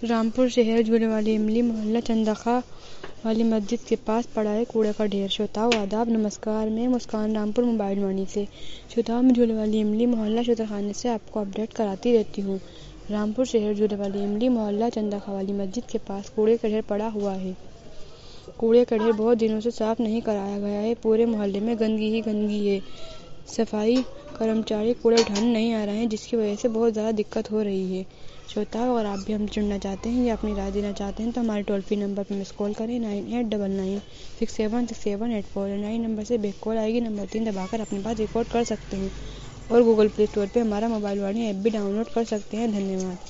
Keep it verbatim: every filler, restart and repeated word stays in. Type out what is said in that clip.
रामपुर शहर झूले वाली इमली मोहल्ला चंदखा वाली मस्जिद के पास पड़ा है कूड़े का ढेर। श्रोताओं आदाब नमस्कार, मैं मुस्कान रामपुर मोबाइल वाणी से। श्रोताओं मैं झूले वाली इमली मोहल्ला शूतरखाने से आपको अपडेट कराती रहती हूँ। रामपुर शहर झूले वाली इमली मोहल्ला चंदखा वाली मस्जिद के पास कूड़े का ढेर पड़ा हुआ है। कूड़े का ढेर बहुत दिनों से साफ नहीं कराया गया है। पूरे मोहल्ले में गंदगी ही गंदगी है। सफाई कर्मचारी कूड़े उठाने नहीं आ रहे हैं, जिसकी वजह से बहुत ज़्यादा दिक्कत हो रही है। श्रोताओं अगर आप भी हम जुड़ना चाहते हैं या अपनी राय देना चाहते हैं तो हमारे टोल फ्री नंबर पर मिस कॉल करें nine eight double nine six seven six seven eight four nine number से बैक कॉल आएगी। नंबर तीन दबाकर अपनी बात रिकॉर्ड कर सकते हैं और गूगल प्ले स्टोर पर हमारा मोबाइल वाणी ऐप भी डाउनलोड कर सकते हैं। धन्यवाद।